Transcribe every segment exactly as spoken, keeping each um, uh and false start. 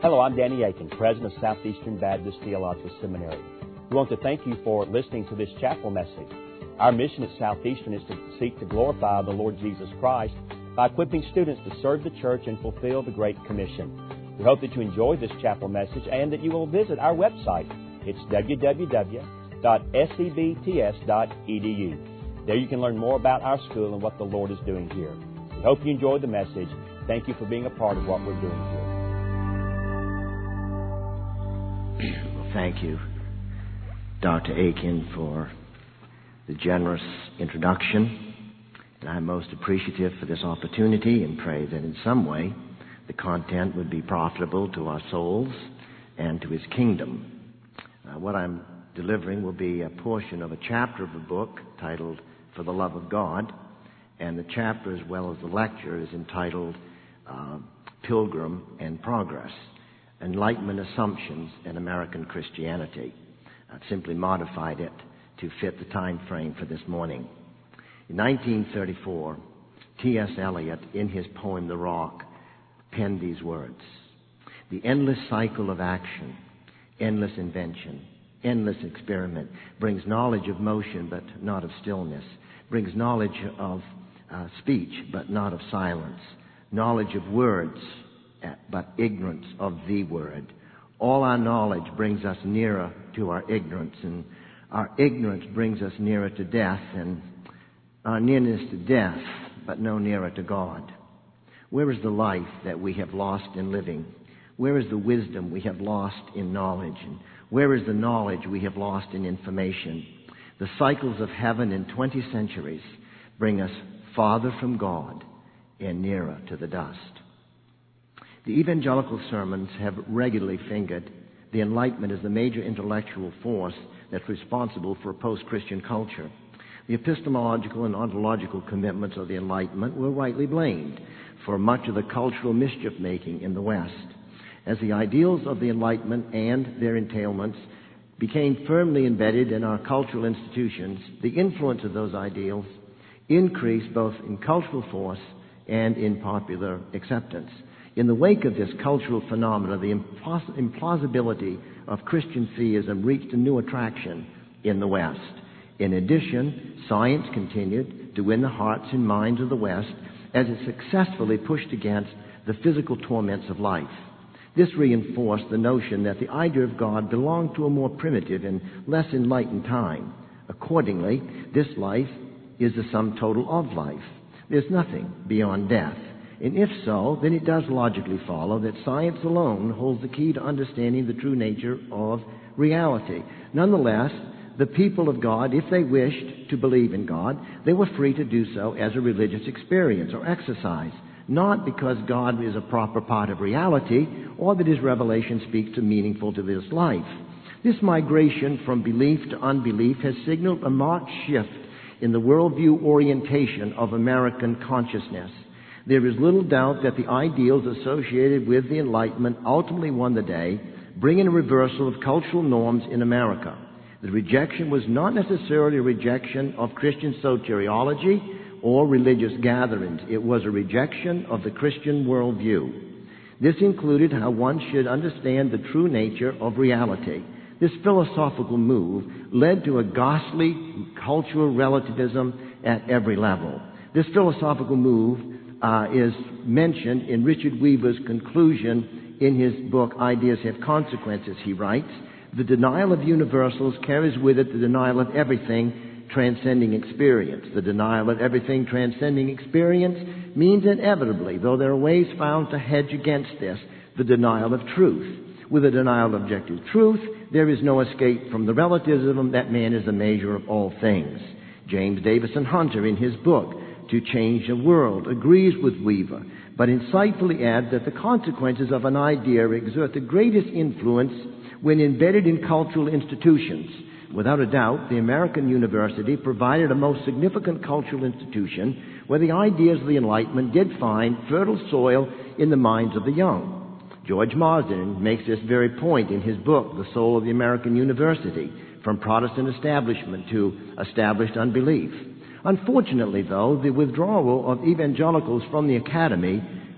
Hello, I'm Danny Aiken, President of Southeastern Baptist Theological Seminary. We want to thank you for listening to this chapel message. Our mission at Southeastern is to seek to glorify the Lord Jesus Christ by equipping students to serve the church and fulfill the Great Commission. We hope that you enjoy this chapel message and that you will visit our website. It's w w w dot s e b t s dot e d u. There you can learn more about our school and what the Lord is doing here. We hope you enjoyed the message. Thank you for being a part of what we're doing here. Well, thank you, Doctor Aiken, for the generous introduction. And I'm most appreciative for this opportunity and pray that in some way the content would be profitable to our souls and to His kingdom. Uh, what I'm delivering will be a portion of a chapter of a book titled For the Love of God, and the chapter as well as the lecture is entitled uh, Pilgrim and Progress, Enlightenment Assumptions in American Christianity. I've simply modified it to fit the time frame for this morning. In nineteen thirty-four, T S Eliot, in his poem The Rock, penned these words: "The endless cycle of action, endless invention, endless experiment brings knowledge of motion but not of stillness, brings knowledge of uh, speech but not of silence, knowledge of words but ignorance of the word. All our knowledge brings us nearer to our ignorance, and our ignorance brings us nearer to death, and our nearness to death but no nearer to God. Where is the life that we have lost in living? Where is the wisdom we have lost in knowledge? And where is the knowledge we have lost in information? The cycles of heaven in twenty centuries bring us farther from God and nearer to the dust." The evangelical sermons have regularly fingered the Enlightenment as the major intellectual force that's responsible for a post-Christian culture. The epistemological and ontological commitments of the Enlightenment were rightly blamed for much of the cultural mischief-making in the West. As the ideals of the Enlightenment and their entailments became firmly embedded in our cultural institutions, the influence of those ideals increased both in cultural force and in popular acceptance. In the wake of this cultural phenomena, the implaus- implausibility of Christian theism reached a new attraction in the West. In addition, science continued to win the hearts and minds of the West as it successfully pushed against the physical torments of life. This reinforced the notion that the idea of God belonged to a more primitive and less enlightened time. Accordingly, this life is the sum total of life. There's nothing beyond death. And if so, then it does logically follow that science alone holds the key to understanding the true nature of reality. Nonetheless, the people of God, if they wished to believe in God, they were free to do so as a religious experience or exercise, not because God is a proper part of reality or that His revelation speaks to meaningful to this life. This migration from belief to unbelief has signaled a marked shift in the worldview orientation of American consciousness. There is little doubt that the ideals associated with the Enlightenment ultimately won the day, bringing a reversal of cultural norms in America. The rejection was not necessarily a rejection of Christian soteriology or religious gatherings. It was a rejection of the Christian worldview. This included how one should understand the true nature of reality. This philosophical move led to a ghastly cultural relativism at every level. This philosophical move Uh, is mentioned in Richard Weaver's conclusion in his book, Ideas Have Consequences. He writes, "The denial of universals carries with it the denial of everything transcending experience. The denial of everything transcending experience means inevitably, though there are ways found to hedge against this, the denial of truth. With a denial of objective truth, there is no escape from the relativism that man is the measure of all things." James Davison Hunter, in his book, To Change the World, agrees with Weaver, but insightfully adds that the consequences of an idea exert the greatest influence when embedded in cultural institutions. Without a doubt, the American university provided a most significant cultural institution where the ideas of the Enlightenment did find fertile soil in the minds of the young. George Marsden makes this very point in his book, The Soul of the American University, From Protestant Establishment to Established Unbelief. Unfortunately, though, the withdrawal of evangelicals from the academy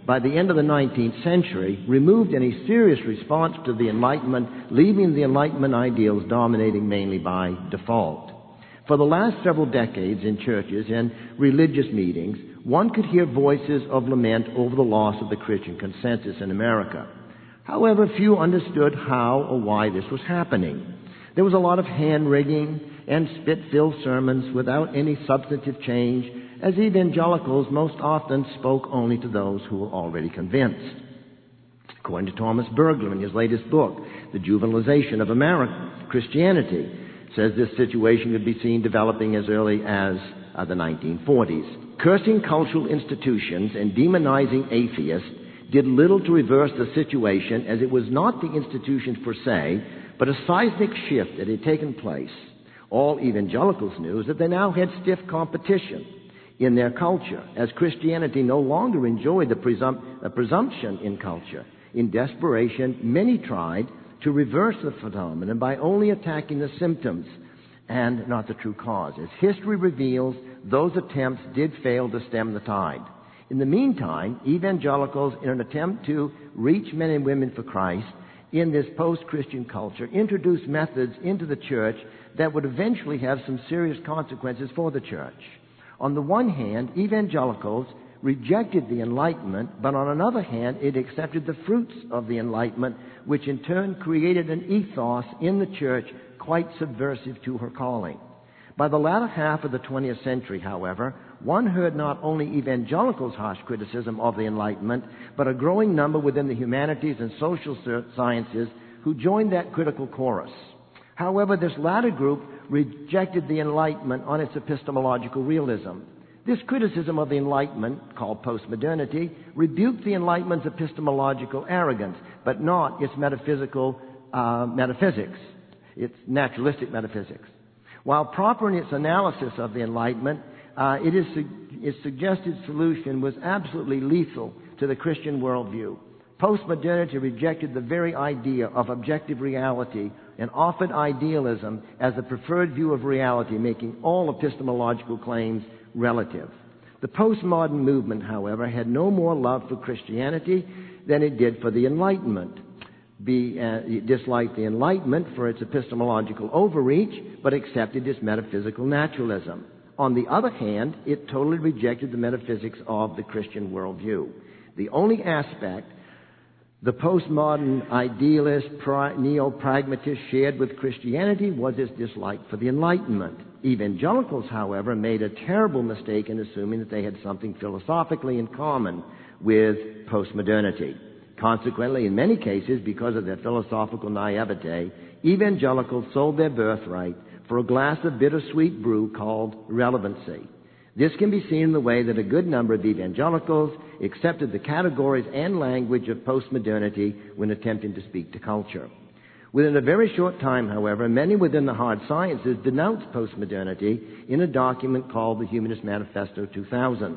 by the end of the nineteenth century, removed any serious response to the Enlightenment, leaving the Enlightenment ideals dominating mainly by default. For the last several decades in churches and religious meetings, one could hear voices of lament over the loss of the Christian consensus in America. However, few understood how or why this was happening. There was a lot of hand-wringing and spit-filled sermons without any substantive change, as evangelicals most often spoke only to those who were already convinced. According to Thomas Bergler in his latest book, The Juvenilization of American Christianity, says this situation could be seen developing as early as uh, the nineteen forties. Cursing cultural institutions and demonizing atheists did little to reverse the situation, as it was not the institutions per se, but a seismic shift that had taken place. All evangelicals knew is that they now had stiff competition in their culture, as Christianity no longer enjoyed the, presump- the presumption in culture. In desperation, many tried to reverse the phenomenon by only attacking the symptoms and not the true cause. As history reveals, those attempts did fail to stem the tide. In the meantime, evangelicals, in an attempt to reach men and women for Christ in this post-Christian culture, introduced methods into the church that would eventually have some serious consequences for the church. On the one hand, evangelicals rejected the Enlightenment, but on another hand, it accepted the fruits of the Enlightenment, which in turn created an ethos in the church quite subversive to her calling. By the latter half of the twentieth century, however, one heard not only evangelicals' harsh criticism of the Enlightenment, but a growing number within the humanities and social sciences who joined that critical chorus. However, this latter group rejected the Enlightenment on its epistemological realism. This criticism of the Enlightenment, called postmodernity, rebuked the Enlightenment's epistemological arrogance, but not its metaphysical uh, metaphysics, its naturalistic metaphysics. While proper in its analysis of the Enlightenment, uh, it is su- its suggested solution was absolutely lethal to the Christian worldview. Postmodernity rejected the very idea of objective reality and offered idealism as the preferred view of reality, making all epistemological claims relative. The postmodern movement, however, had no more love for Christianity than it did for the Enlightenment. Be, uh, it disliked the Enlightenment for its epistemological overreach, but accepted its metaphysical naturalism. On the other hand, it totally rejected the metaphysics of the Christian worldview. The only aspect the postmodern idealist, neo-pragmatist shared with Christianity was its dislike for the Enlightenment. Evangelicals, however, made a terrible mistake in assuming that they had something philosophically in common with postmodernity. Consequently, in many cases, because of their philosophical naivete, evangelicals sold their birthright for a glass of bittersweet brew called relevancy. This can be seen in the way that a good number of evangelicals accepted the categories and language of postmodernity when attempting to speak to culture. Within a very short time, however, many within the hard sciences denounced postmodernity in a document called the Humanist Manifesto two thousand.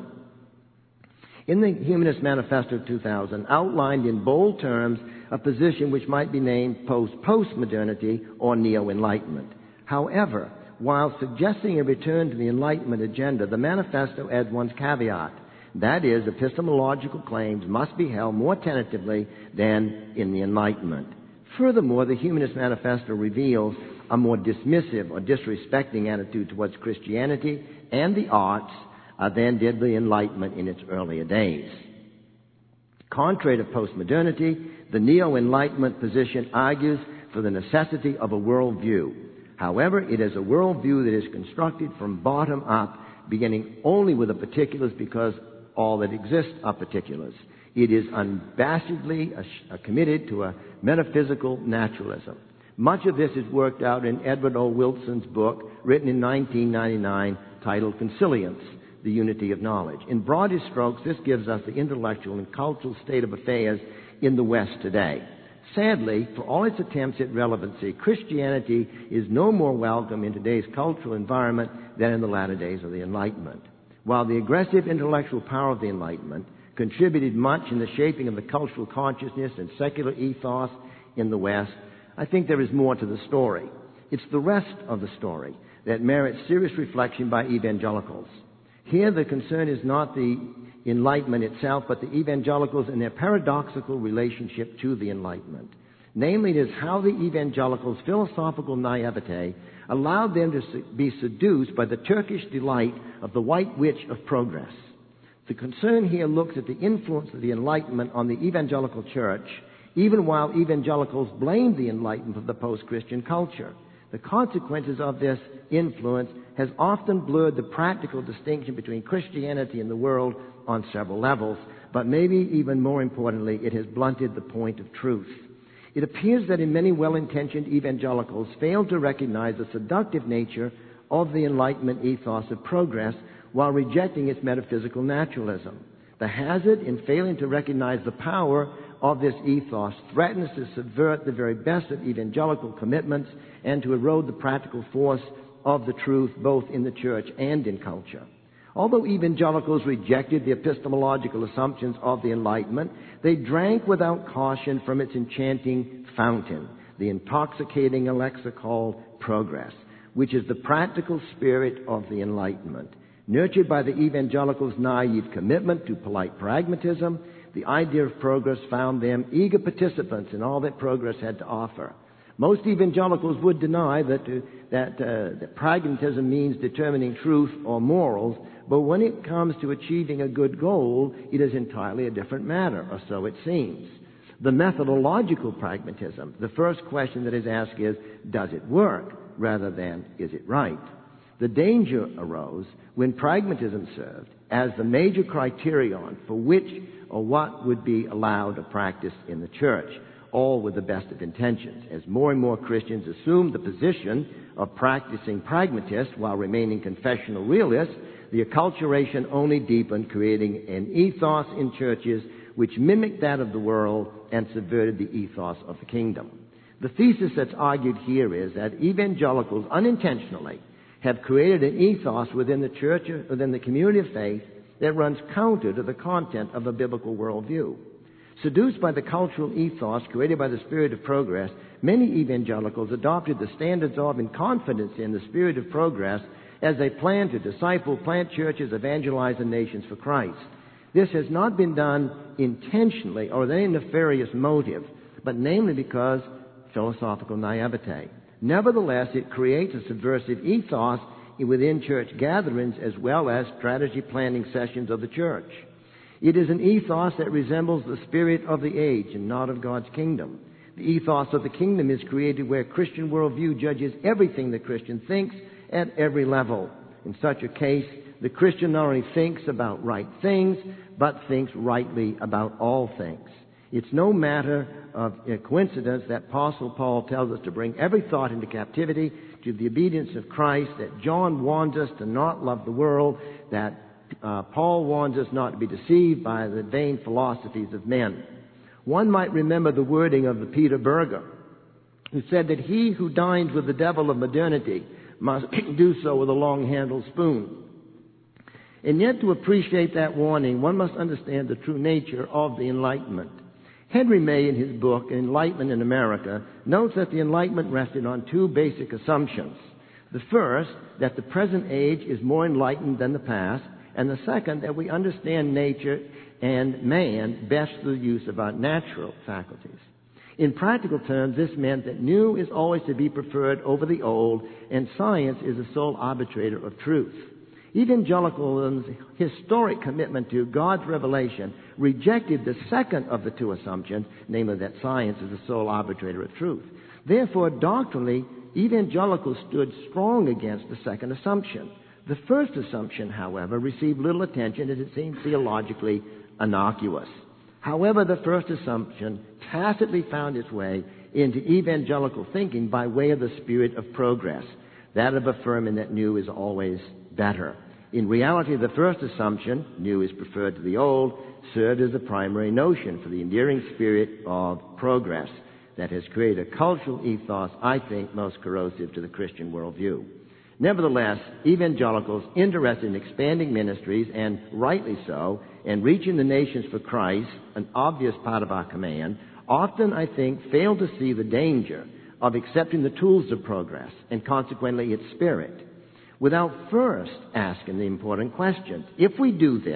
In the Humanist Manifesto two thousand, outlined in bold terms a position which might be named post-postmodernity or neo-enlightenment. However, while suggesting a return to the Enlightenment agenda, the manifesto adds one caveat. That is, epistemological claims must be held more tentatively than in the Enlightenment. Furthermore, the Humanist Manifesto reveals a more dismissive or disrespecting attitude towards Christianity and the arts uh, than did the Enlightenment in its earlier days. Contrary to postmodernity, the neo-Enlightenment position argues for the necessity of a worldview. However, it is a worldview that is constructed from bottom up, beginning only with the particulars because all that exists are particulars. It is unabashedly committed to a metaphysical naturalism. Much of this is worked out in Edward O. Wilson's book, written in nineteen ninety-nine, titled Consilience, The Unity of Knowledge. In broadest strokes, this gives us the intellectual and cultural state of affairs in the West today. Sadly, for all its attempts at relevancy, Christianity is no more welcome in today's cultural environment than in the latter days of the Enlightenment. While the aggressive intellectual power of the Enlightenment contributed much in the shaping of the cultural consciousness and secular ethos in the West, I think there is more to the story. It's the rest of the story that merits serious reflection by evangelicals. Here, the concern is not the Enlightenment itself, but the evangelicals and their paradoxical relationship to the Enlightenment. Namely, it is how the evangelicals' philosophical naivete allowed them to be seduced by the Turkish delight of the white witch of progress. The concern here looks at the influence of the Enlightenment on the evangelical church, even while evangelicals blame the Enlightenment for the post-Christian culture. The consequences of this influence has often blurred the practical distinction between Christianity and the world on several levels, but maybe even more importantly, it has blunted the point of truth. It appears that in many well-intentioned evangelicals fail to recognize the seductive nature of the Enlightenment ethos of progress while rejecting its metaphysical naturalism. The hazard in failing to recognize the power of this ethos threatens to subvert the very best of evangelical commitments and to erode the practical force of the truth both in the church and in culture. Although evangelicals rejected the epistemological assumptions of the Enlightenment, they drank without caution from its enchanting fountain, the intoxicating elixir called progress, which is the practical spirit of the Enlightenment. Nurtured by the evangelicals' naive commitment to polite pragmatism, the idea of progress found them eager participants in all that progress had to offer. Most evangelicals would deny that, uh, that, uh, that pragmatism means determining truth or morals, but when it comes to achieving a good goal, it is entirely a different matter, or so it seems. The methodological pragmatism, the first question that is asked is, does it work, rather than, is it right? The danger arose when pragmatism served as the major criterion for which or what would be allowed or practiced in the church, all with the best of intentions. As more and more Christians assumed the position of practicing pragmatists while remaining confessional realists, the acculturation only deepened, creating an ethos in churches which mimicked that of the world and subverted the ethos of the kingdom. The thesis that's argued here is that evangelicals unintentionally have created an ethos within the church, within the community of faith, that runs counter to the content of a biblical worldview. Seduced by the cultural ethos created by the spirit of progress, many evangelicals adopted the standards of and confidence in the spirit of progress as they plan to disciple, plant churches, evangelize the nations for Christ. This has not been done intentionally or with any nefarious motive, but namely because philosophical naivete. Nevertheless, it creates a subversive ethos within church gatherings as well as strategy planning sessions of the church. It is an ethos that resembles the spirit of the age and not of God's kingdom. The ethos of the kingdom is created where Christian worldview judges everything the Christian thinks at every level. In such a case, the Christian not only thinks about right things, but thinks rightly about all things. It's no matter of coincidence that Apostle Paul tells us to bring every thought into captivity to the obedience of Christ, that John warns us to not love the world, that uh, Paul warns us not to be deceived by the vain philosophies of men. One might remember the wording of the Peter Berger, who said that he who dines with the devil of modernity must do so with a long-handled spoon. And yet, to appreciate that warning, one must understand the true nature of the Enlightenment. Henry May, in his book, Enlightenment in America, notes that the Enlightenment rested on two basic assumptions. The first, that the present age is more enlightened than the past, and the second, that we understand nature and man best through the use of our natural faculties. In practical terms, this meant that new is always to be preferred over the old, and science is the sole arbitrator of truth. Evangelicalism's historic commitment to God's revelation rejected the second of the two assumptions, namely that science is the sole arbitrator of truth. Therefore, doctrinally, evangelicals stood strong against the second assumption. The first assumption, however, received little attention as it seemed theologically innocuous. However, the first assumption tacitly found its way into evangelical thinking by way of the spirit of progress, that of affirming that new is always better. In reality, the first assumption, new is preferred to the old, served as the primary notion for the endearing spirit of progress that has created a cultural ethos, I think, most corrosive to the Christian worldview. Nevertheless, evangelicals interested in expanding ministries, and rightly so, and reaching the nations for Christ, an obvious part of our command, often, I think, fail to see the danger of accepting the tools of progress and consequently its spirit, without first asking the important question. If we do this,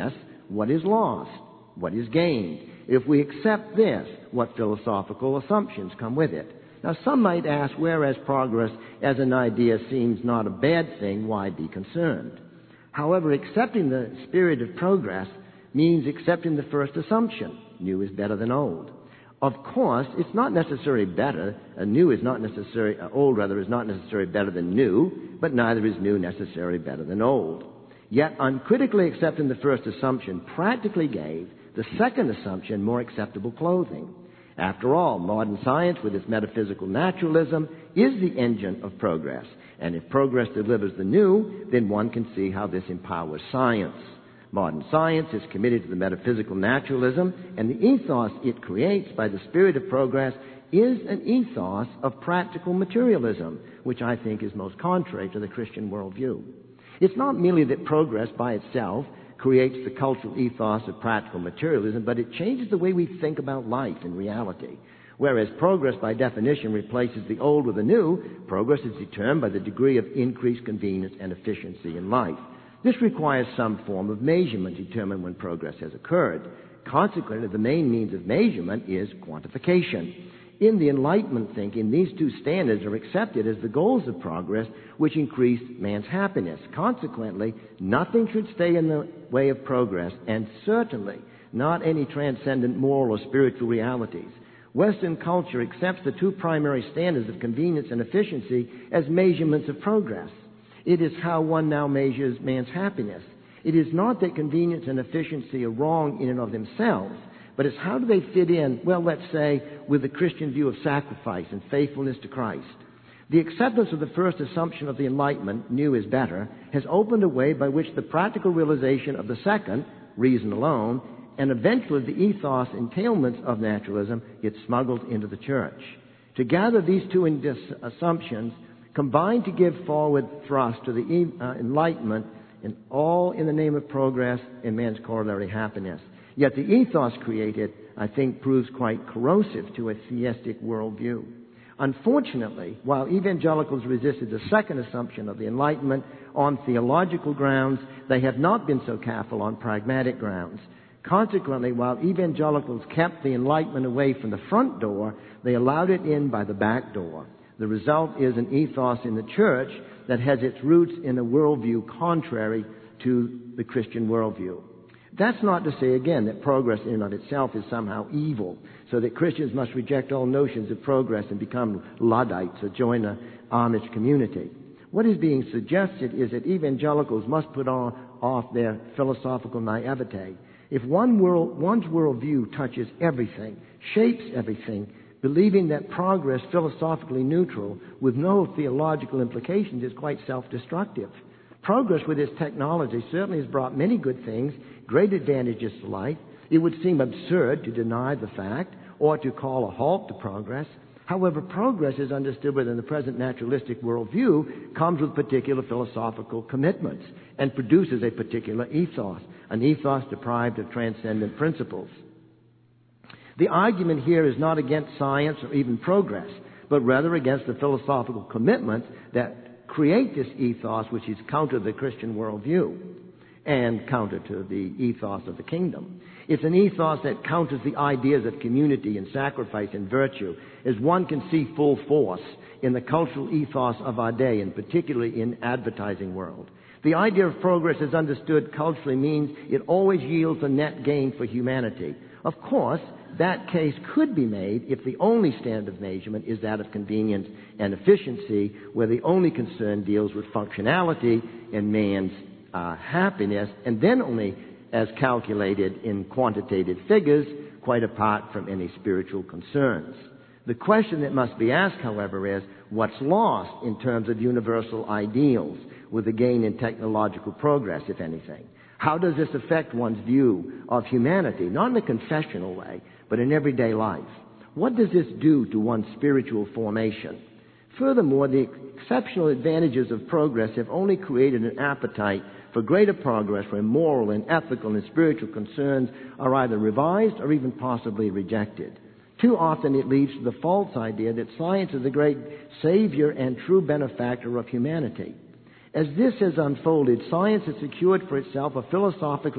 what is lost? What is gained? If we accept this, what philosophical assumptions come with it? Now, some might ask, whereas progress as an idea seems not a bad thing, why be concerned? However, accepting the spirit of progress means accepting the first assumption, new is better than old. Of course, it's not necessarily better, uh, new is not necessarily, uh, old rather is not necessarily better than new, but neither is new necessarily better than old. Yet, uncritically accepting the first assumption practically gave the second assumption more acceptable clothing. After all, modern science, with its metaphysical naturalism, is the engine of progress. And if progress delivers the new, then one can see how this empowers science. Modern science is committed to the metaphysical naturalism, and the ethos it creates by the spirit of progress is an ethos of practical materialism, which I think is most contrary to the Christian worldview. It's not merely that progress by itself creates the cultural ethos of practical materialism, but it changes the way we think about life and reality. Whereas progress by definition replaces the old with the new, progress is determined by the degree of increased convenience and efficiency in life. This requires some form of measurement to determine when progress has occurred. Consequently, the main means of measurement is quantification. In the Enlightenment thinking, these two standards are accepted as the goals of progress which increase man's happiness. Consequently, nothing should stay in the way of progress, and certainly not any transcendent moral or spiritual realities. Western culture accepts the two primary standards of convenience and efficiency as measurements of progress. It is how one now measures man's happiness. It is not that convenience and efficiency are wrong in and of themselves, but it's how do they fit in, well, let's say, with the Christian view of sacrifice and faithfulness to Christ. The acceptance of the first assumption of the Enlightenment, new is better, has opened a way by which the practical realization of the second, reason alone, and eventually the ethos entailments of naturalism get smuggled into the church. Together, these two assumptions combine to give forward thrust to the uh, Enlightenment, and all in the name of progress and man's corollary happiness. Yet the ethos created, I think, proves quite corrosive to a theistic worldview. Unfortunately, while evangelicals resisted the second assumption of the Enlightenment on theological grounds, they have not been so careful on pragmatic grounds. Consequently, while evangelicals kept the Enlightenment away from the front door, they allowed it in by the back door. The result is an ethos in the church that has its roots in a worldview contrary to the Christian worldview. That's not to say, again, that progress in and of itself is somehow evil, so that Christians must reject all notions of progress and become Luddites or join an Amish community. What is being suggested is that evangelicals must put on, off their philosophical naivete. If one world, one's worldview touches everything, shapes everything, believing that progress, philosophically neutral, with no theological implications, is quite self-destructive. Progress with its technology certainly has brought many good things, great advantages to life. It would seem absurd to deny the fact or to call a halt to progress. However, progress is understood within the present naturalistic worldview, comes with particular philosophical commitments and produces a particular ethos, an ethos deprived of transcendent principles. The argument here is not against science or even progress, but rather against the philosophical commitments that create this ethos, which is counter to the Christian worldview and counter to the ethos of the kingdom. It's an ethos that counters the ideas of community and sacrifice and virtue, as one can see full force in the cultural ethos of our day, and particularly in advertising world. The idea of progress as understood culturally means it always yields a net gain for humanity. Of course, that case could be made if the only standard of measurement is that of convenience and efficiency, where the only concern deals with functionality and man's uh, happiness, and then only as calculated in quantitative figures, quite apart from any spiritual concerns. The question that must be asked, however, is what's lost in terms of universal ideals with the gain in technological progress, if anything? How does this affect one's view of humanity, not in a confessional way, but in everyday life? What does this do to one's spiritual formation? Furthermore, the exceptional advantages of progress have only created an appetite for greater progress where moral and ethical and spiritual concerns are either revised or even possibly rejected. Too often it leads to the false idea that science is the great savior and true benefactor of humanity. As this has unfolded, science has secured for itself a philosophically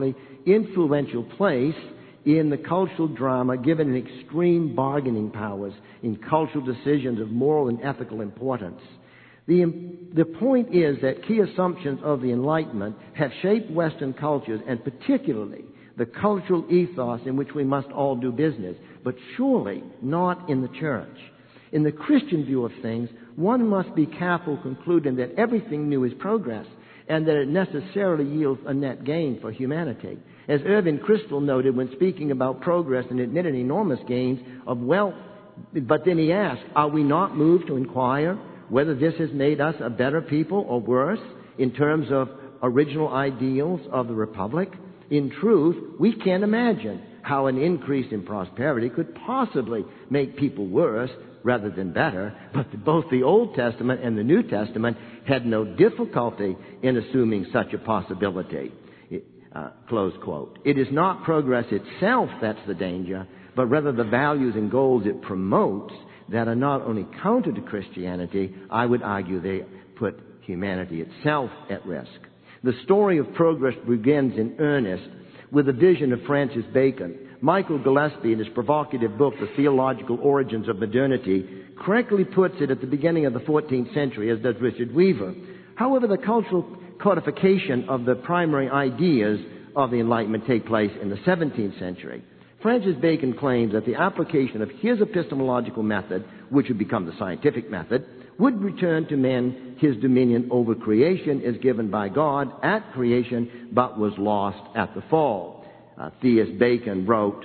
influential place in the cultural drama, given an extreme bargaining powers in cultural decisions of moral and ethical importance. The, the point is that key assumptions of the Enlightenment have shaped Western cultures, and particularly the cultural ethos in which we must all do business, but surely not in the church. In the Christian view of things, one must be careful concluding that everything new is progress and that it necessarily yields a net gain for humanity. As Irving Kristol noted when speaking about progress and admitted enormous gains of wealth, but then he asked, are we not moved to inquire whether this has made us a better people or worse in terms of original ideals of the Republic? In truth, we can't imagine how an increase in prosperity could possibly make people worse rather than better, but both the Old Testament and the New Testament had no difficulty in assuming such a possibility. Uh, close quote. It is not progress itself that's the danger, but rather the values and goals it promotes that are not only counter to Christianity, I would argue they put humanity itself at risk. The story of progress begins in earnest with a vision of Francis Bacon. Michael Gillespie, in his provocative book, The Theological Origins of Modernity, correctly puts it at the beginning of the fourteenth century, as does Richard Weaver. However, the cultural codification of the primary ideas of the Enlightenment take place in the seventeenth century. Francis Bacon claims that the application of his epistemological method, which would become the scientific method, would return to man his dominion over creation as given by God at creation, but was lost at the fall. Uh, Theist Bacon wrote,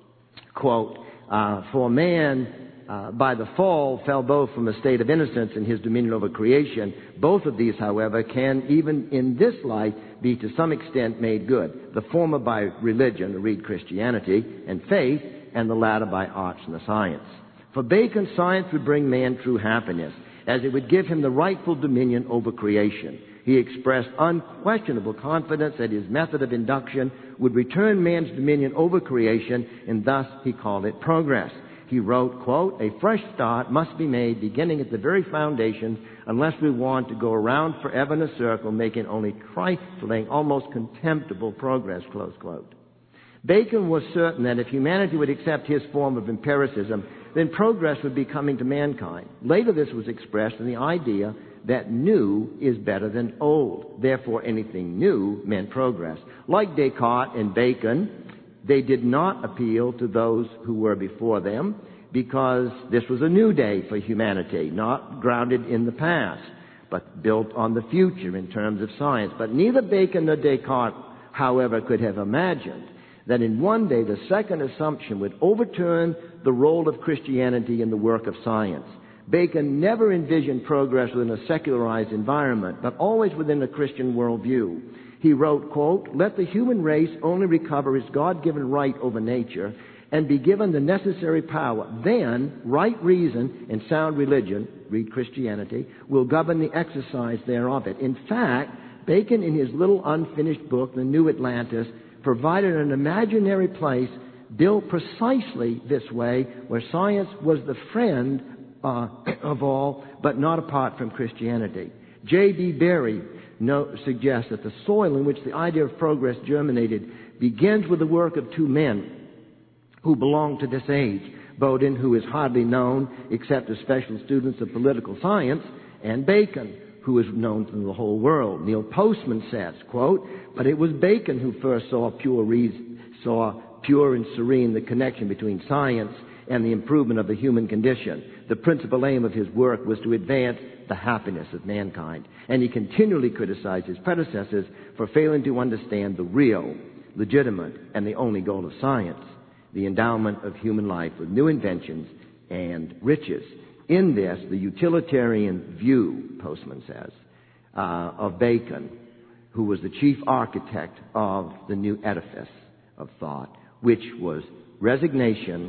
quote, uh, for man uh, by the fall fell both from a state of innocence and his dominion over creation. Both of these, however, can even in this life be to some extent made good. The former by religion, read Christianity, and faith, and the latter by arts and the science. For Bacon, science would bring man true happiness, as it would give him the rightful dominion over creation. He expressed unquestionable confidence that his method of induction would return man's dominion over creation, and thus he called it progress. He wrote, quote, a fresh start must be made beginning at the very foundations unless we want to go around forever in a circle, making only trifling, almost contemptible progress, close quote. Bacon was certain that if humanity would accept his form of empiricism, then progress would be coming to mankind. Later this was expressed in the idea that new is better than old. Therefore, anything new meant progress. Like Descartes and Bacon, they did not appeal to those who were before them because this was a new day for humanity, not grounded in the past, but built on the future in terms of science. But neither Bacon nor Descartes, however, could have imagined that in one day the second assumption would overturn the role of Christianity in the work of science. Bacon never envisioned progress within a secularized environment, but always within a Christian worldview. He wrote, quote, let the human race only recover its God-given right over nature and be given the necessary power. Then, right reason and sound religion, read Christianity, will govern the exercise thereof it. In fact, Bacon, in his little unfinished book, The New Atlantis, provided an imaginary place built precisely this way, where science was the friend uh, of all, but not apart from Christianity. J B Berry no, suggests that the soil in which the idea of progress germinated begins with the work of two men who belong to this age. Bowden, who is hardly known except to special students of political science, and Bacon, who is known to the whole world. Neil Postman says, quote, but it was Bacon who first saw pure reason, saw pure and serene the connection between science and the improvement of the human condition. The principal aim of his work was to advance the happiness of mankind. And he continually criticized his predecessors for failing to understand the real, legitimate, and the only goal of science, the endowment of human life with new inventions and riches. In this, the utilitarian view, Postman says, uh, of Bacon, who was the chief architect of the new edifice of thought, which was resignation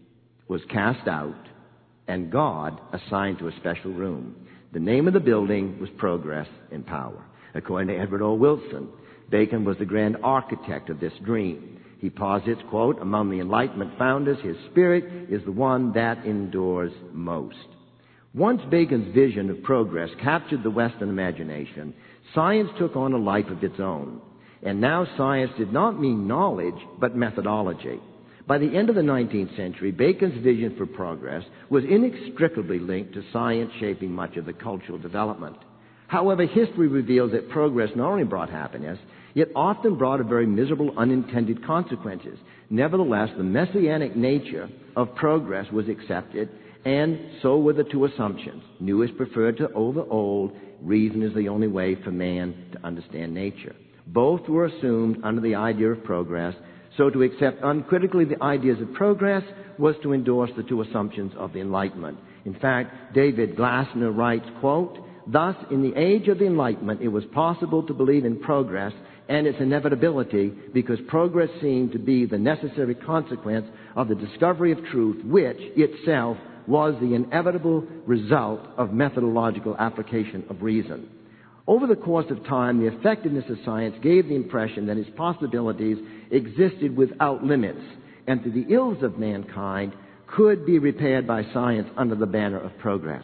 was cast out and God assigned to a special room. The name of the building was Progress and Power. According to Edward O. Wilson, Bacon was the grand architect of this dream. He posits, quote, among the Enlightenment founders, his spirit is the one that endures most. Once Bacon's vision of progress captured the Western imagination, science took on a life of its own. And now science did not mean knowledge, but methodology. By the end of the nineteenth century, Bacon's vision for progress was inextricably linked to science shaping much of the cultural development. However, history reveals that progress not only brought happiness, it often brought a very miserable unintended consequences. Nevertheless, the messianic nature of progress was accepted, and so were the two assumptions. New is preferred to over old. Reason is the only way for man to understand nature. Both were assumed under the idea of progress, so to accept uncritically the ideas of progress was to endorse the two assumptions of the Enlightenment. In fact, David Glasner writes, quote, "Thus, in the age of the Enlightenment, it was possible to believe in progress and its inevitability because progress seemed to be the necessary consequence of the discovery of truth, which itself was the inevitable result of methodological application of reason." Over the course of time, the effectiveness of science gave the impression that its possibilities existed without limits, and that the ills of mankind could be repaired by science under the banner of progress.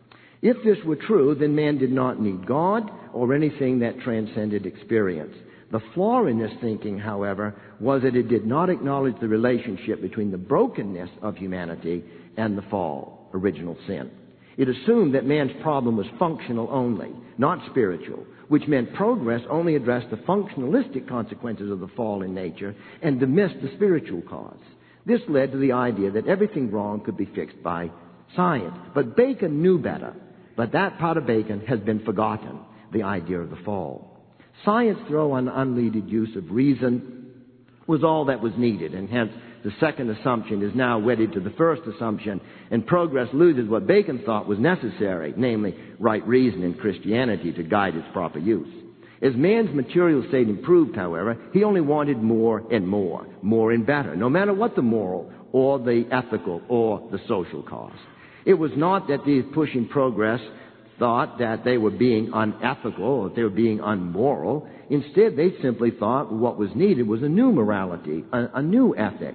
If this were true, then man did not need God or anything that transcended experience. The flaw in this thinking, however, was that it did not acknowledge the relationship between the brokenness of humanity and the fall, original sin. It assumed that man's problem was functional only, not spiritual, which meant progress only addressed the functionalistic consequences of the fall in nature and dismissed the spiritual cause. This led to the idea that everything wrong could be fixed by science. But Bacon knew better. But that part of Bacon has been forgotten, the idea of the fall. Science, through an unneeded use of reason, was all that was needed, and hence the second assumption is now wedded to the first assumption, and progress loses what Bacon thought was necessary, namely right reason in Christianity to guide its proper use. As man's material state improved, however, he only wanted more and more, more and better, no matter what the moral or the ethical or the social cause. It was not that these pushing progress thought that they were being unethical or they were being unmoral. Instead, they simply thought what was needed was a new morality, a, a new ethic.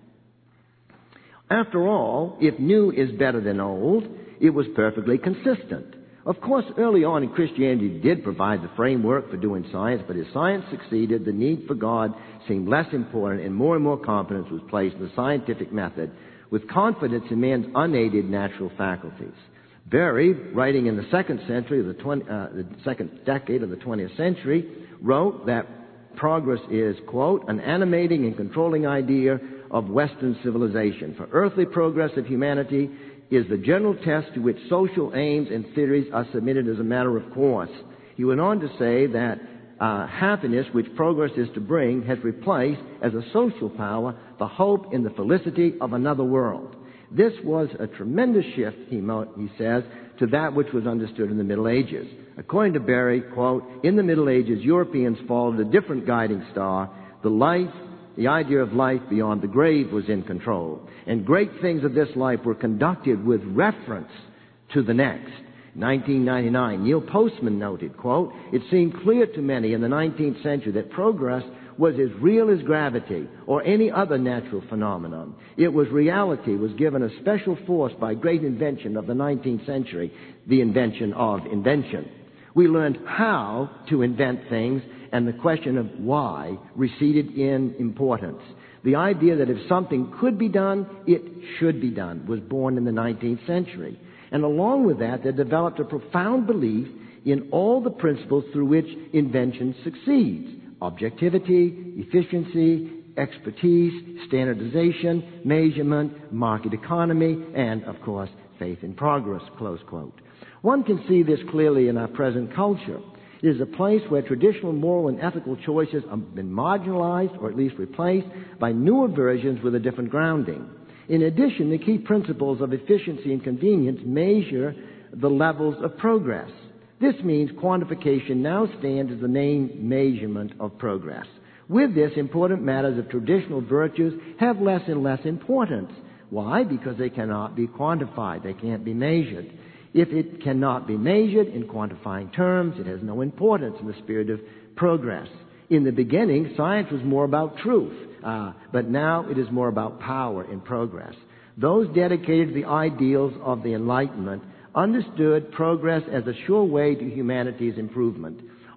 After all, if new is better than old, it was perfectly consistent. Of course, early on in Christianity did provide the framework for doing science, but as science succeeded, the need for God seemed less important, and more and more confidence was placed in the scientific method, with confidence in man's unaided natural faculties. Berry, writing in the second century of the, twenty, uh, the second decade of the twentieth century, wrote that progress is, quote, "an animating and controlling idea of Western civilization. For earthly progress of humanity is the general test to which social aims and theories are submitted as a matter of course." He went on to say that uh, happiness, which progress is to bring, has replaced, as a social power, the hope in the felicity of another world. This was a tremendous shift, he, mo- he says, to that which was understood in the Middle Ages. According to Berry, quote, "In the Middle Ages, Europeans followed a different guiding star. The life, the idea of life beyond the grave was in control, and great things of this life were conducted with reference to the next." nineteen ninety-nine, Neil Postman noted, quote, "It seemed clear to many in the nineteenth century that progress was as real as gravity or any other natural phenomenon. It was reality, was given a special force by great invention of the nineteenth century, the invention of invention. We learned how to invent things, and the question of why receded in importance. The idea that if something could be done, it should be done was born in the nineteenth century. And along with that, there developed a profound belief in all the principles through which invention succeeds: objectivity, efficiency, expertise, standardization, measurement, market economy, and, of course, faith in progress," close quote. One can see this clearly in our present culture. It is a place where traditional moral and ethical choices have been marginalized, or at least replaced, by newer versions with a different grounding. In addition, the key principles of efficiency and convenience measure the levels of progress. This means quantification now stands as the main measurement of progress. With this, important matters of traditional virtues have less and less importance. Why? Because they cannot be quantified. They can't be measured. If it cannot be measured in quantifying terms, it has no importance in the spirit of progress. In the beginning, science was more about truth, uh, but now it is more about power in progress. Those dedicated to the ideals of the Enlightenment understood progress as a sure way to humanity's improvement.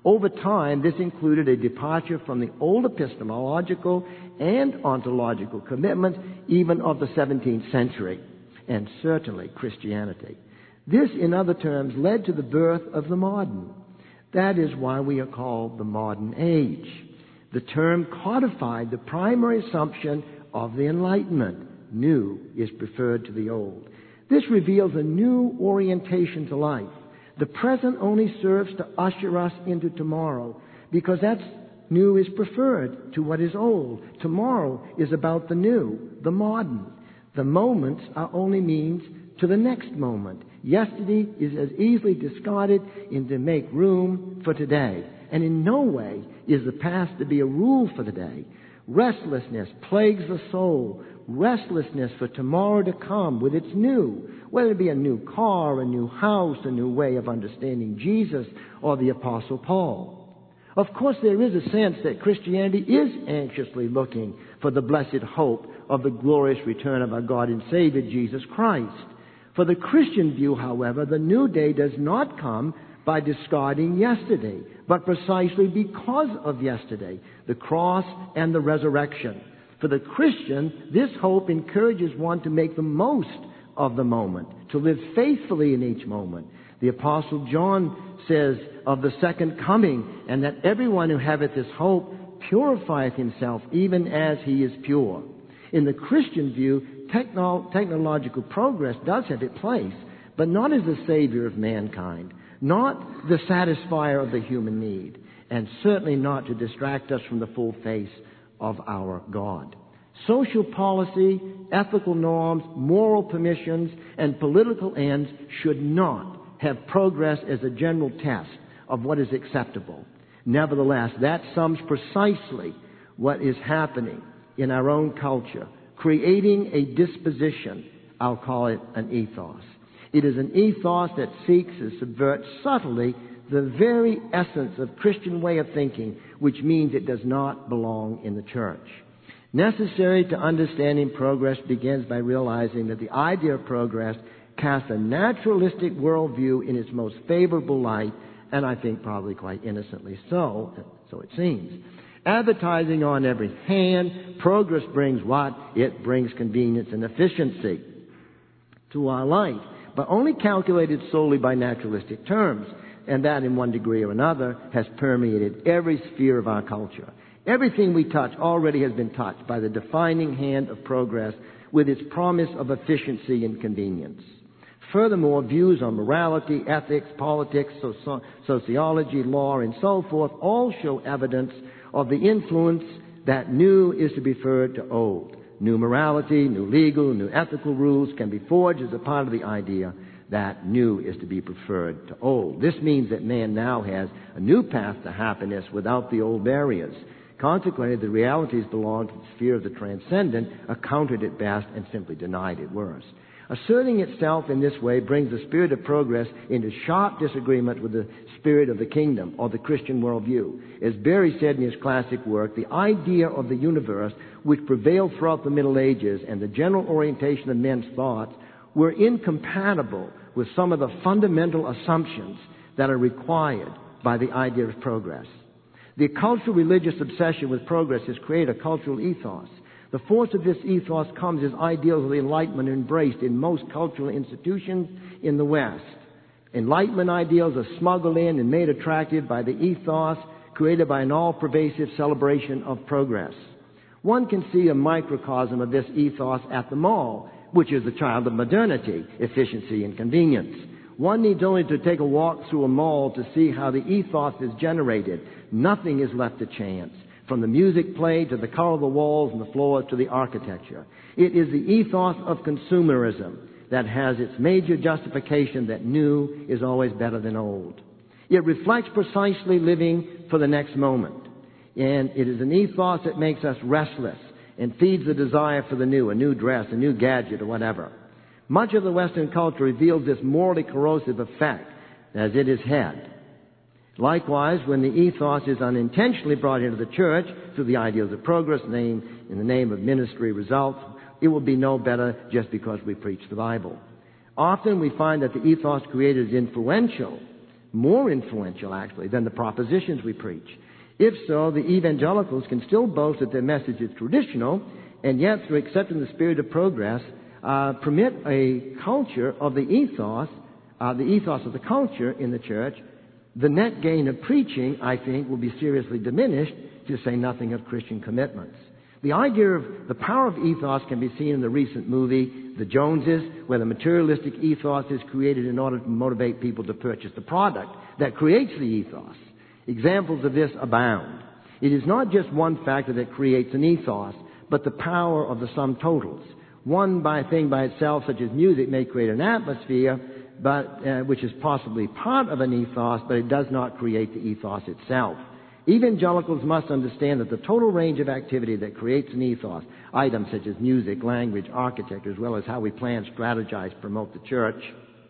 Over time, this included a departure from the old epistemological and ontological commitments even of the seventeenth century, and certainly Christianity. This, in other terms, led to the birth of the modern. That is why we are called the modern age. The term codified the primary assumption of the Enlightenment. New is preferred to the old. This reveals a new orientation to life. The present only serves to usher us into tomorrow, because that's new is preferred to what is old. Tomorrow is about the new, the modern. The moments are only means to the next moment. Yesterday is as easily discarded in to make room for today. And in no way is the past to be a rule for the day. Restlessness plagues the soul. Restlessness for tomorrow to come with its new, whether it be a new car, a new house, a new way of understanding Jesus, or the Apostle Paul. Of course, there is a sense that Christianity is anxiously looking for the blessed hope of the glorious return of our God and Savior, Jesus Christ. For the Christian view, however, the new day does not come by discarding yesterday, but precisely because of yesterday, the cross and the resurrection. For the Christian, this hope encourages one to make the most of the moment, to live faithfully in each moment. The Apostle John says of the second coming, and that everyone who haveth this hope purifieth himself even as he is pure. In the Christian view, techno- technological progress does have its place, but not as the savior of mankind, not the satisfier of the human need, and certainly not to distract us from the full face of our God. Social policy, ethical norms, moral permissions, and political ends should not have progress as a general test of what is acceptable. Nevertheless, that sums precisely what is happening in our own culture, creating a disposition, I'll call it an ethos. It is an ethos that seeks to subvert subtly the very essence of Christian way of thinking, which means it does not belong in the church. Necessary to understanding progress begins by realizing that the idea of progress casts a naturalistic worldview in its most favorable light, and I think probably quite innocently so, so it seems. Advertising on every hand, progress brings what? It brings convenience and efficiency to our life, but only calculated solely by naturalistic terms, and that in one degree or another has permeated every sphere of our culture. Everything we touch already has been touched by the defining hand of progress with its promise of efficiency and convenience. Furthermore, views on morality, ethics, politics, soci- sociology, law, and so forth all show evidence of the influence that new is to be preferred to old. New morality, new legal, new ethical rules can be forged as a part of the idea that new is to be preferred to old. This means that man now has a new path to happiness without the old barriers. Consequently, the realities belong to the sphere of the transcendent are countered at best and simply denied at worst. Asserting itself in this way brings the spirit of progress into sharp disagreement with the spirit of the kingdom or the Christian worldview. As Berry said in his classic work, the idea of the universe which prevailed throughout the Middle Ages and the general orientation of men's thoughts were incompatible with some of the fundamental assumptions that are required by the idea of progress. The cultural religious obsession with progress has created a cultural ethos. The force of this ethos comes as ideals of the Enlightenment embraced in most cultural institutions in the West. Enlightenment ideals are smuggled in and made attractive by the ethos created by an all-pervasive celebration of progress. One can see a microcosm of this ethos at the mall, which is the child of modernity, efficiency and convenience. One needs only to take a walk through a mall to see how the ethos is generated. Nothing is left to chance, from the music played to the color of the walls and the floors to the architecture. It is the ethos of consumerism that has its major justification that new is always better than old. It reflects precisely living for the next moment. And it is an ethos that makes us restless and feeds the desire for the new, a new dress, a new gadget, or whatever. Much of the Western culture reveals this morally corrosive effect as it is had. Likewise, when the ethos is unintentionally brought into the church through the ideals of progress name, in the name of ministry results, it will be no better just because we preach the Bible. Often we find that the ethos created is influential more influential, actually, than the propositions we preach? If so, the evangelicals can still boast that their message is traditional, and yet, through accepting the spirit of progress, uh, permit a culture of the ethos, uh, the ethos of the culture in the church. The net gain of preaching, I think, will be seriously diminished, to say nothing of Christian commitments. The idea of the power of ethos can be seen in the recent movie, The Joneses, where the materialistic ethos is created in order to motivate people to purchase the product that creates the ethos. Examples of this abound. It is not just one factor that creates an ethos, but the power of the sum totals. One by thing by itself, such as music, may create an atmosphere, but uh, which is possibly part of an ethos, but it does not create the ethos itself. Evangelicals must understand that the total range of activity that creates an ethos, items such as music, language, architecture, as well as how we plan, strategize, promote the church,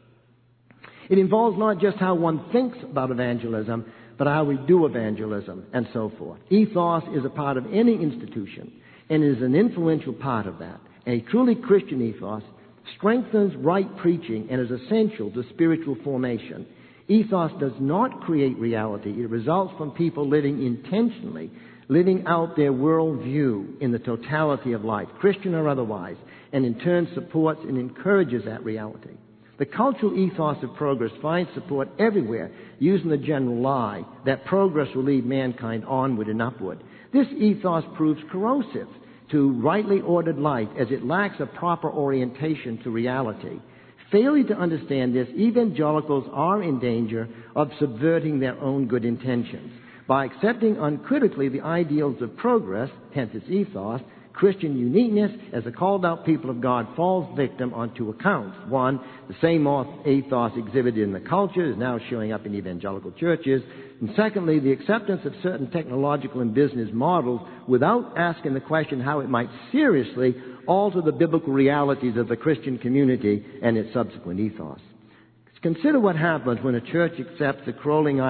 it involves not just how one thinks about evangelism, but how we do evangelism, and so forth. Ethos is a part of any institution, and is an influential part of that. A truly Christian ethos strengthens right preaching and is essential to spiritual formation. Ethos does not create reality. It results from people living intentionally, living out their worldview in the totality of life, Christian or otherwise, and in turn supports and encourages that reality. The cultural ethos of progress finds support everywhere, using the general lie that progress will lead mankind onward and upward. This ethos proves corrosive to rightly ordered life, as it lacks a proper orientation to reality. Failure to understand this, evangelicals are in danger of subverting their own good intentions. By accepting uncritically the ideals of progress, hence its ethos, Christian uniqueness, as a called-out people of God, falls victim on two accounts. One, the same ethos exhibited in the culture is now showing up in evangelical churches. And secondly, the acceptance of certain technological and business models without asking the question how it might seriously alter the biblical realities of the Christian community and its subsequent ethos. Consider what happens when a church accepts the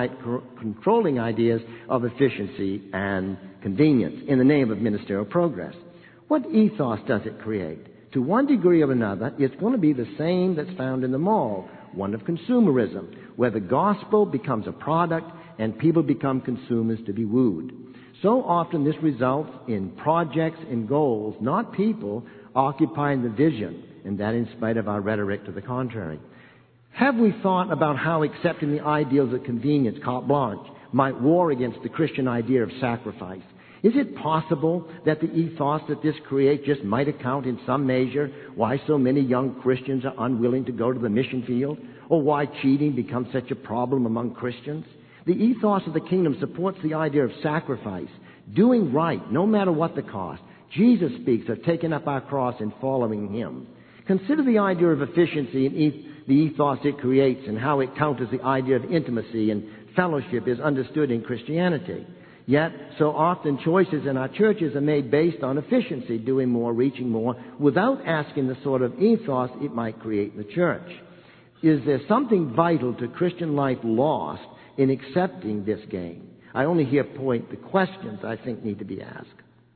controlling ideas of efficiency and convenience in the name of ministerial progress. What ethos does it create? To one degree or another, it's going to be the same that's found in the mall, one of consumerism, where the gospel becomes a product and people become consumers to be wooed. So often this results in projects and goals, not people occupying the vision, and that in spite of our rhetoric to the contrary. Have we thought about how accepting the ideals of convenience, carte blanche, might war against the Christian idea of sacrifice? Is it possible that the ethos that this creates just might account in some measure why so many young Christians are unwilling to go to the mission field, or why cheating becomes such a problem among Christians? The ethos of the kingdom supports the idea of sacrifice, doing right, no matter what the cost. Jesus speaks of taking up our cross and following Him. Consider the idea of efficiency and eth- the ethos it creates and how it counters the idea of intimacy and fellowship is understood in Christianity. Yet, so often choices in our churches are made based on efficiency, doing more, reaching more, without asking the sort of ethos it might create in the church. Is there something vital to Christian life lost in accepting this gain? I only here point the questions I think need to be asked.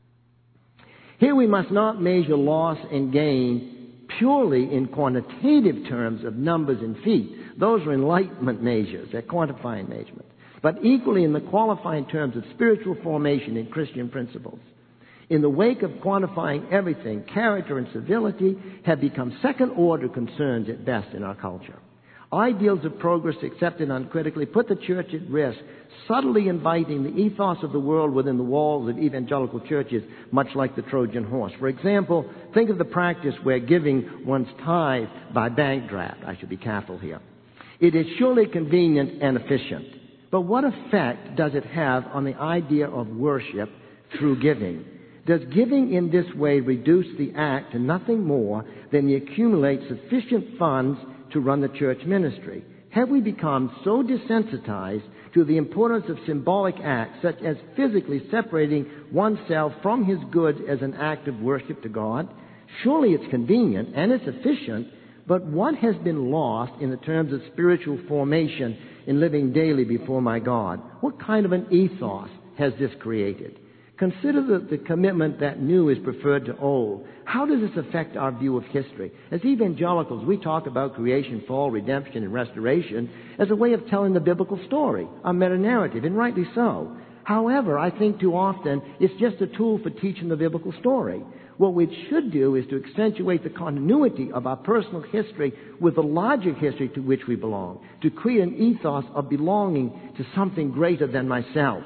Here we must not measure loss and gain purely in quantitative terms of numbers and feet. Those are enlightenment measures. They're quantifying measurements. But equally in the qualifying terms of spiritual formation in Christian principles. In the wake of quantifying everything, character and civility have become second-order concerns at best in our culture. Ideals of progress accepted uncritically put the church at risk, subtly inviting the ethos of the world within the walls of evangelical churches, much like the Trojan horse. For example, think of the practice where giving one's tithe by bank draft. I should be careful here. It is surely convenient and efficient. But what effect does it have on the idea of worship through giving? Does giving in this way reduce the act to nothing more than to accumulate sufficient funds to run the church ministry? Have we become so desensitized to the importance of symbolic acts, such as physically separating oneself from his goods as an act of worship to God? Surely it's convenient and it's efficient, but what has been lost in the terms of spiritual formation in living daily before my God? What kind of an ethos has this created? Consider the, the commitment that new is preferred to old. How does this affect our view of history? As evangelicals, we talk about creation, fall, redemption, and restoration as a way of telling the biblical story, a meta-narrative, and rightly so. However, I think too often it's just a tool for teaching the biblical story. What we should do is to accentuate the continuity of our personal history with the larger history to which we belong, to create an ethos of belonging to something greater than myself.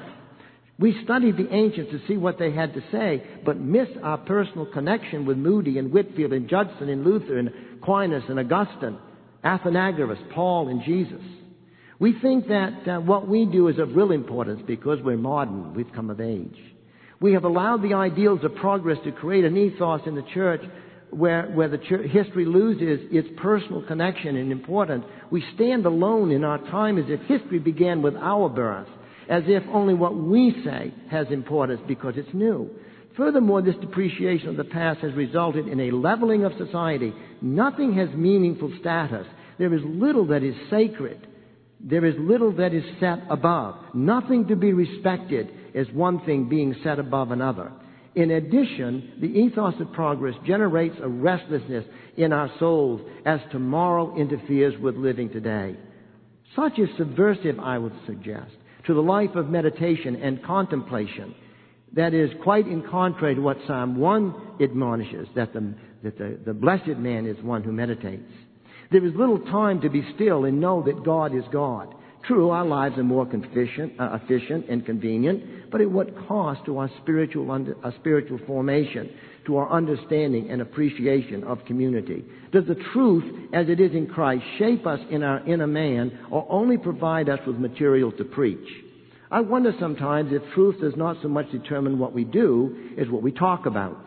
We study the ancients to see what they had to say, but miss our personal connection with Moody and Whitefield and Judson and Luther and Aquinas and Augustine, Athenagoras, Paul and Jesus. We think that uh, what we do is of real importance because we're modern, we've come of age. We have allowed the ideals of progress to create an ethos in the church where, where the church, history loses its personal connection and importance. We stand alone in our time as if history began with our birth, as if only what we say has importance because it's new. Furthermore, this depreciation of the past has resulted in a leveling of society. Nothing has meaningful status. There is little that is sacred. There is little that is set above. Nothing to be respected as one thing being set above another. In addition, the ethos of progress generates a restlessness in our souls as tomorrow interferes with living today. Such is subversive, I would suggest, to the life of meditation and contemplation. That is quite in contrary to what Psalm one admonishes, that the, that the, the blessed man is one who meditates. There is little time to be still and know that God is God. True, our lives are more efficient, uh, efficient and convenient, but at what cost to our spiritual, under, our spiritual formation, to our understanding and appreciation of community? Does the truth, as it is in Christ, shape us in our inner man, or only provide us with material to preach? I wonder sometimes if truth does not so much determine what we do as what we talk about.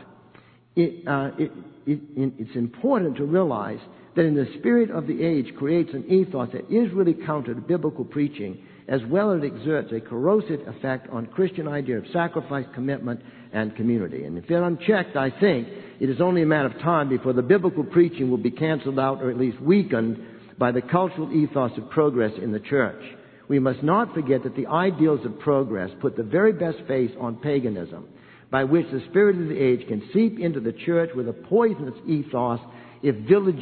It, uh, it, it, it's important to realize that in the spirit of the age creates an ethos that is really counter to biblical preaching, as well as exerts a corrosive effect on Christian idea of sacrifice, commitment, and community. And if they're unchecked, I think it is only a matter of time before the biblical preaching will be canceled out or at least weakened by the cultural ethos of progress in the church. We must not forget that the ideals of progress put the very best face on paganism, by which the spirit of the age can seep into the church with a poisonous ethos if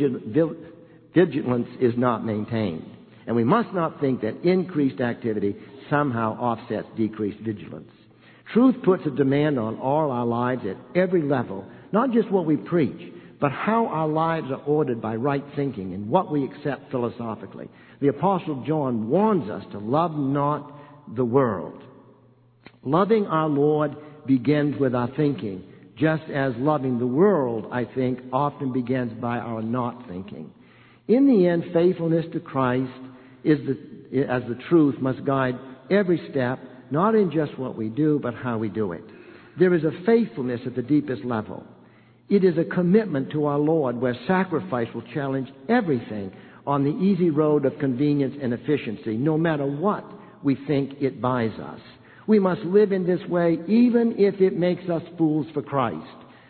vigilance is not maintained. And we must not think that increased activity somehow offsets decreased vigilance. Truth puts a demand on all our lives at every level, not just what we preach, but how our lives are ordered by right thinking and what we accept philosophically. The Apostle John warns us to love not the world. Loving our Lord begins with our thinking, just as loving the world, I think, often begins by our not thinking. In the end, faithfulness to Christ is the, as the truth must guide every step, not in just what we do, but how we do it. There is a faithfulness at the deepest level. It is a commitment to our Lord where sacrifice will challenge everything on the easy road of convenience and efficiency, no matter what we think it buys us. We must live in this way even if it makes us fools for Christ.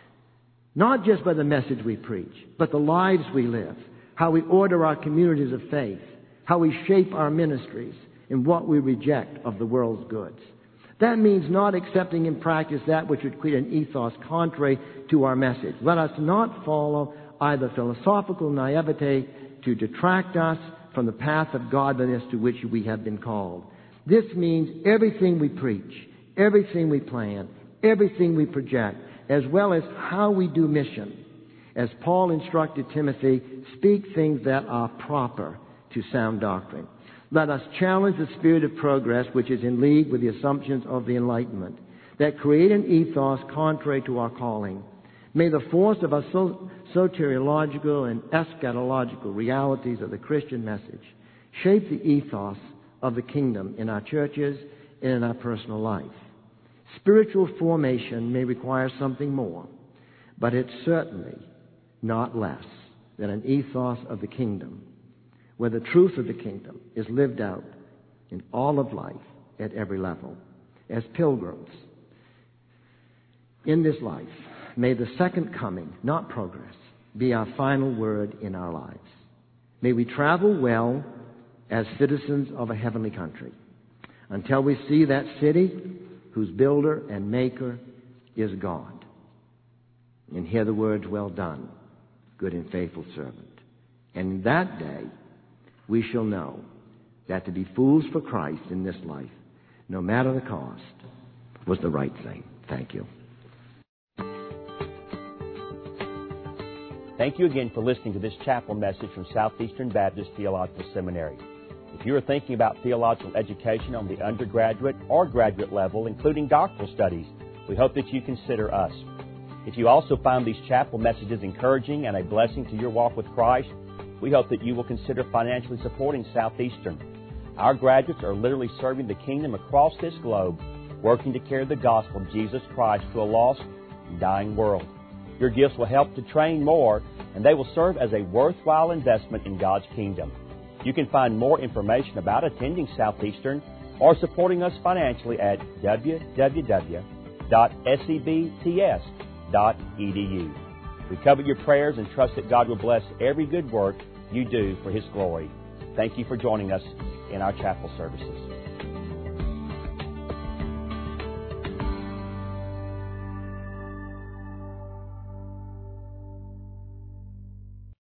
Not just by the message we preach, but the lives we live, how we order our communities of faith, how we shape our ministries, and what we reject of the world's goods. That means not accepting in practice that which would create an ethos contrary to our message. Let us not follow either philosophical naivete to detract us from the path of godliness to which we have been called. This means everything we preach, everything we plan, everything we project, as well as how we do mission. As Paul instructed Timothy, speak things that are proper to sound doctrine. Let us challenge the spirit of progress which is in league with the assumptions of the Enlightenment that create an ethos contrary to our calling. May the force of our so- soteriological and eschatological realities of the Christian message shape the ethos of the kingdom in our churches and in our personal life. Spiritual formation may require something more, but it's certainly not less than an ethos of the kingdom, where the truth of the kingdom is lived out in all of life at every level. As pilgrims in this life, may the second coming, not progress, be our final word in our lives. May we travel well as citizens of a heavenly country. Until we see that city whose builder and maker is God. And hear the words, well done, good and faithful servant. And in that day we shall know that to be fools for Christ in this life, no matter the cost, was the right thing. Thank you. Thank you again for listening to this chapel message from Southeastern Baptist Theological Seminary. If you are thinking about theological education on the undergraduate or graduate level, including doctoral studies, we hope that you consider us. If you also find these chapel messages encouraging and a blessing to your walk with Christ, we hope that you will consider financially supporting Southeastern. Our graduates are literally serving the kingdom across this globe, working to carry the gospel of Jesus Christ to a lost and dying world. Your gifts will help to train more, and they will serve as a worthwhile investment in God's kingdom. You can find more information about attending Southeastern or supporting us financially at w w w dot s e b t s dot e d u. We covet your prayers and trust that God will bless every good work you do for His glory. Thank you for joining us in our chapel services.